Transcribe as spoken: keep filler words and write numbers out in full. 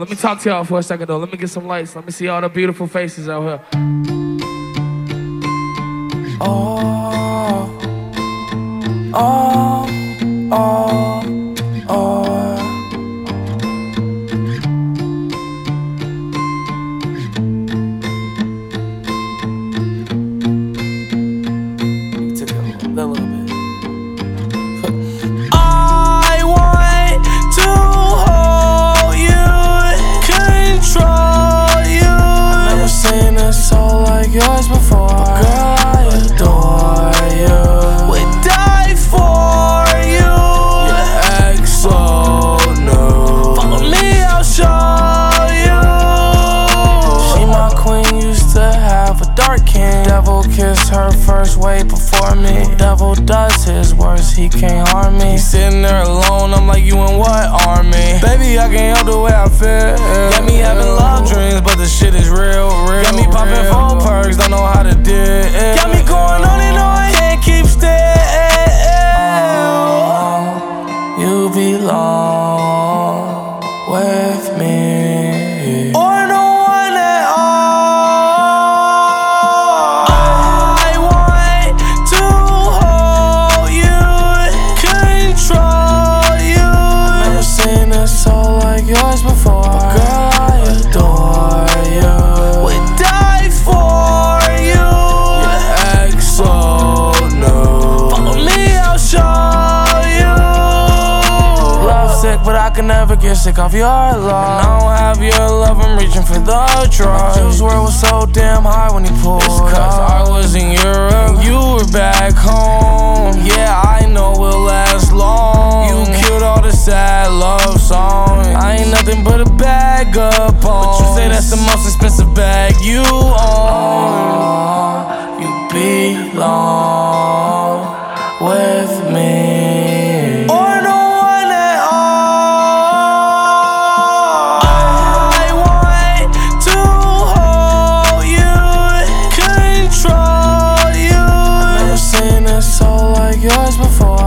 Let me talk to y'all for a second though. Let me get some lights. Let me see all the beautiful faces out here. Oh, oh, oh, oh. Took it a little bit. I want to hold you, control you. I've never seen a soul like yours before. Girl, I adore you. Would die for you. Your ex so new. Follow me, I'll show you. She my queen, used to have a dark king. Devil kissed her first way before me. Devil does his worst, he can't harm me. He's sitting there alone, I'm like, you in what army? Baby, I can't help the way I feel. Got me having love dreams, but the shit is real, real. Got me popping phone perks, don't know how to deal. Got me going on and on, can't keep still. You belong with me, or no one at all. I want to hold you, control you. Never seen a soul like yours before. Girl, I adore you. Would die for you. Your ex so new. Follow me, I'll show you. Love sick, but I can never get sick of your love. And I don't have your love, I'm reaching for the drug. Juice WRLD was so damn high when he pulled. It's cause I was in Europe, you were back home. Yeah, I know we'll last long. You killed all the sad love songs. I ain't nothing but a bag up on. But you say that's the most expensive bag you own. You belong with me, or no one at all. I want to hold you, control you. Never seen a soul like yours before.